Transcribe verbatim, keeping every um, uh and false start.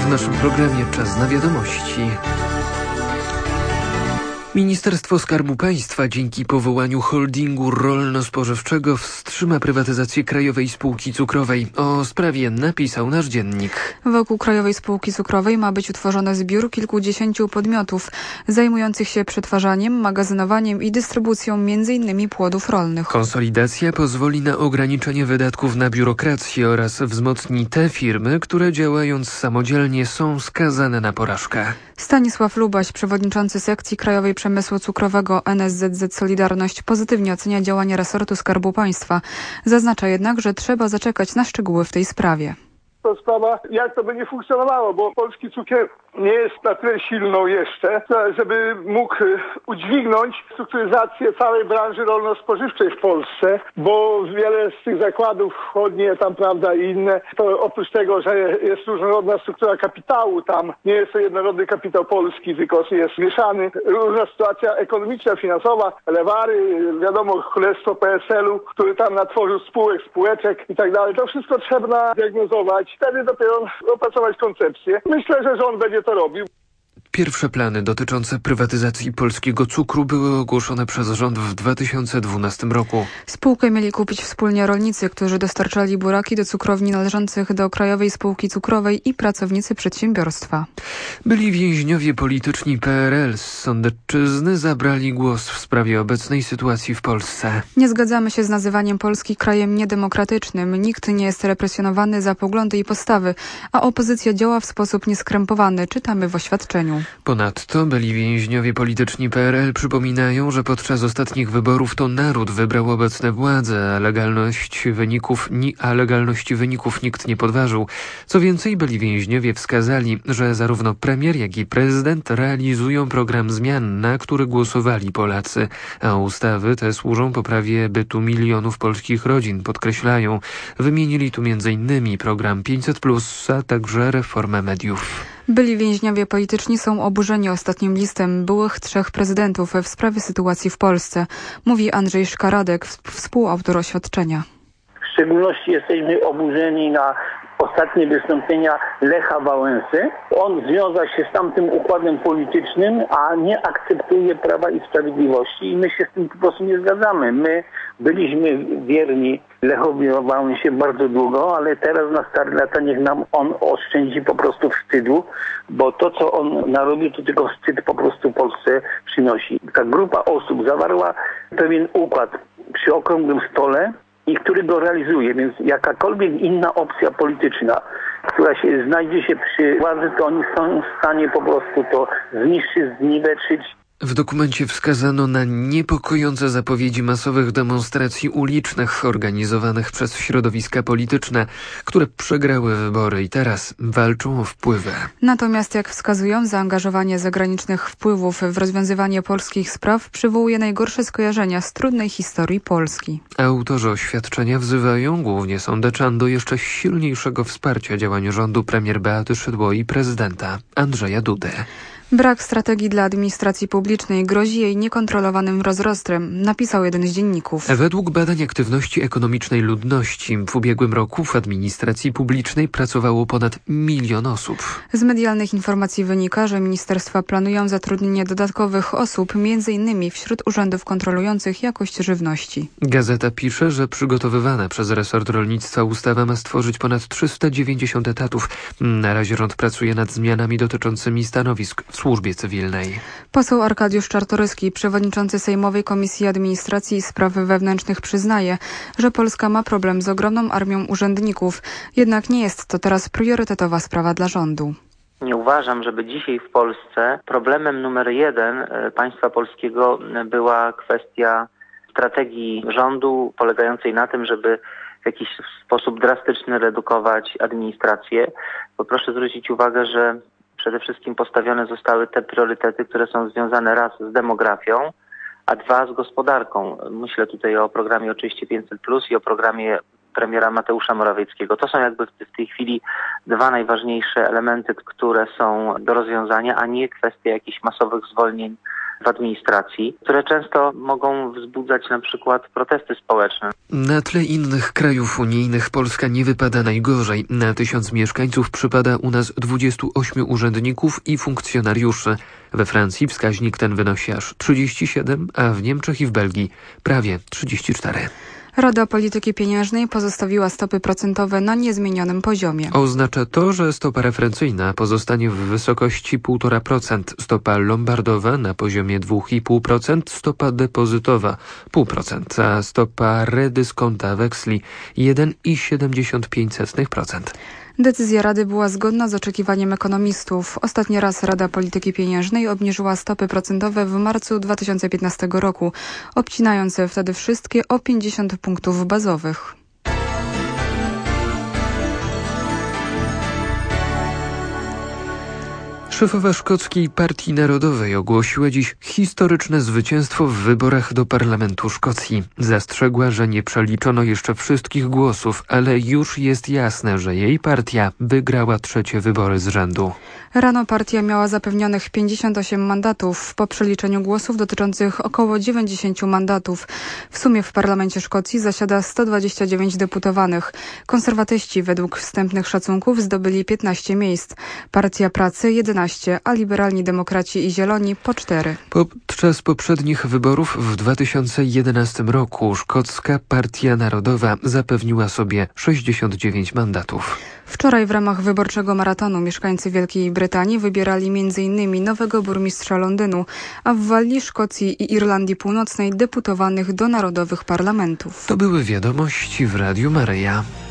W naszym programie Czas na wiadomości. Ministerstwo Skarbu Państwa dzięki powołaniu holdingu rolno-spożywczego wstrzyma prywatyzację Krajowej Spółki Cukrowej. O sprawie napisał nasz dziennik. Wokół Krajowej Spółki Cukrowej ma być utworzony zbiór kilkudziesięciu podmiotów zajmujących się przetwarzaniem, magazynowaniem i dystrybucją między innymi płodów rolnych. Konsolidacja pozwoli na ograniczenie wydatków na biurokrację oraz wzmocni te firmy, które działając samodzielnie są skazane na porażkę. Stanisław Lubaś, przewodniczący sekcji Krajowej Przemysłu Cukrowego N S Z Z Solidarność, pozytywnie ocenia działania resortu Skarbu Państwa. Zaznacza jednak, że trzeba zaczekać na szczegóły w tej sprawie. To sprawa, jak to będzie funkcjonowało, bo polski cukier nie jest na tyle silną jeszcze, żeby mógł udźwignąć strukturyzację całej branży rolno-spożywczej w Polsce, bo wiele z tych zakładów wschodnie, tam prawda i inne, to oprócz tego, że jest różnorodna struktura kapitału, tam nie jest to jednorodny kapitał polski, tylko jest mieszany, różna sytuacja ekonomiczna, finansowa, lewary, wiadomo, królestwo P S L u, który tam natworzył spółek, spółeczek i tak dalej. To wszystko trzeba diagnozować, wtedy dopiero opracować koncepcję. Myślę, że rząd będzie to robił. Pierwsze plany dotyczące prywatyzacji polskiego cukru były ogłoszone przez rząd w dwa tysiące dwunastym roku. Spółkę mieli kupić wspólnie rolnicy, którzy dostarczali buraki do cukrowni należących do Krajowej Spółki Cukrowej i pracownicy przedsiębiorstwa. Byli więźniowie polityczni P R L z Sądecczyzny zabrali głos w sprawie obecnej sytuacji w Polsce. Nie zgadzamy się z nazywaniem Polski krajem niedemokratycznym. Nikt nie jest represjonowany za poglądy i postawy, a opozycja działa w sposób nieskrępowany, czytamy w oświadczeniu. Ponadto byli więźniowie polityczni P R L przypominają, że podczas ostatnich wyborów to naród wybrał obecne władze, a legalność wyników, a legalności wyników nikt nie podważył. Co więcej, byli więźniowie wskazali, że zarówno premier, jak i prezydent realizują program zmian, na który głosowali Polacy, a ustawy te służą poprawie bytu milionów polskich rodzin, podkreślają. Wymienili tu między innymi program pięćset plus, a także reformę mediów. Byli więźniowie polityczni są oburzeni ostatnim listem byłych trzech prezydentów w sprawie sytuacji w Polsce, mówi Andrzej Szkaradek, współautor oświadczenia. W szczególności jesteśmy oburzeni na ostatnie wystąpienia Lecha Wałęsy. On związał się z tamtym układem politycznym, a nie akceptuje Prawa i Sprawiedliwości i my się z tym po prostu nie zgadzamy. My byliśmy wierni Lechowi Wałęsie bardzo długo, ale teraz na stare lata niech nam on oszczędzi po prostu wstydu, bo to, co on narobił, to tylko wstyd po prostu Polsce przynosi. Ta grupa osób zawarła pewien układ przy okrągłym stole, i który go realizuje, więc jakakolwiek inna opcja polityczna, która się znajdzie się przy władzy, to oni są w stanie po prostu to zniszczyć, zniweczyć. W dokumencie wskazano na niepokojące zapowiedzi masowych demonstracji ulicznych organizowanych przez środowiska polityczne, które przegrały wybory i teraz walczą o wpływy. Natomiast, jak wskazują, zaangażowanie zagranicznych wpływów w rozwiązywanie polskich spraw przywołuje najgorsze skojarzenia z trudnej historii Polski. Autorzy oświadczenia wzywają głównie sądeczan do jeszcze silniejszego wsparcia działań rządu premier Beaty Szydło i prezydenta Andrzeja Dudy. Brak strategii dla administracji publicznej grozi jej niekontrolowanym rozrostem, napisał jeden z dzienników. Według badań aktywności ekonomicznej ludności w ubiegłym roku w administracji publicznej pracowało ponad milion osób. Z medialnych informacji wynika, że ministerstwa planują zatrudnienie dodatkowych osób, między innymi wśród urzędów kontrolujących jakość żywności. Gazeta pisze, że przygotowywana przez resort rolnictwa ustawa ma stworzyć ponad trzysta dziewięćdziesiąt etatów. Na razie rząd pracuje nad zmianami dotyczącymi stanowisk w służbie cywilnej. Poseł Arkadiusz Czartoryski, przewodniczący Sejmowej Komisji Administracji i Spraw Wewnętrznych, przyznaje, że Polska ma problem z ogromną armią urzędników, jednak nie jest to teraz priorytetowa sprawa dla rządu. Nie uważam, żeby dzisiaj w Polsce problemem numer jeden państwa polskiego była kwestia strategii rządu polegającej na tym, żeby w jakiś sposób drastyczny redukować administrację. Bo proszę zwrócić uwagę, że przede wszystkim postawione zostały te priorytety, które są związane raz z demografią, a dwa z gospodarką. Myślę tutaj o programie oczywiście pięćset plus i o programie premiera Mateusza Morawieckiego. To są jakby w tej chwili dwa najważniejsze elementy, które są do rozwiązania, a nie kwestia jakichś masowych zwolnień w administracji, które często mogą wzbudzać na przykład protesty społeczne. Na tle innych krajów unijnych Polska nie wypada najgorzej. Na tysiąc mieszkańców przypada u nas dwudziestu ośmiu urzędników i funkcjonariuszy. We Francji wskaźnik ten wynosi aż trzydzieści siedem, a w Niemczech i w Belgii prawie trzydzieści cztery. Rada Polityki Pieniężnej pozostawiła stopy procentowe na niezmienionym poziomie. Oznacza to, że stopa referencyjna pozostanie w wysokości półtora procent, stopa lombardowa na poziomie dwa i pół procent, stopa depozytowa zero przecinek pięć procent, a stopa redyskonta weksli jeden i siedemdziesiąt pięć procent. Decyzja Rady była zgodna z oczekiwaniem ekonomistów. Ostatni raz Rada Polityki Pieniężnej obniżyła stopy procentowe w marcu dwa tysiące piętnastego roku, obcinając wtedy wszystkie o pięćdziesiąt punktów bazowych. Szefowa szkockiej Partii Narodowej ogłosiła dziś historyczne zwycięstwo w wyborach do Parlamentu Szkocji. Zastrzegła, że nie przeliczono jeszcze wszystkich głosów, ale już jest jasne, że jej partia wygrała trzecie wybory z rzędu. Rano partia miała zapewnionych pięćdziesiąt osiem mandatów, po przeliczeniu głosów dotyczących około dziewięćdziesięciu mandatów. W sumie w parlamencie Szkocji zasiada sto dwadzieścia dziewięć deputowanych. Konserwatyści według wstępnych szacunków zdobyli piętnaście miejsc. Partia Pracy jedenaście, a liberalni demokraci i zieloni po cztery. Podczas poprzednich wyborów w dwa tysiące jedenastym roku Szkocka Partia Narodowa zapewniła sobie sześćdziesiąt dziewięć mandatów. Wczoraj w ramach wyborczego maratonu mieszkańcy Wielkiej Brytanii wybierali między innymi nowego burmistrza Londynu, a w Walii, Szkocji i Irlandii Północnej deputowanych do narodowych parlamentów. To były wiadomości w Radiu Maryja.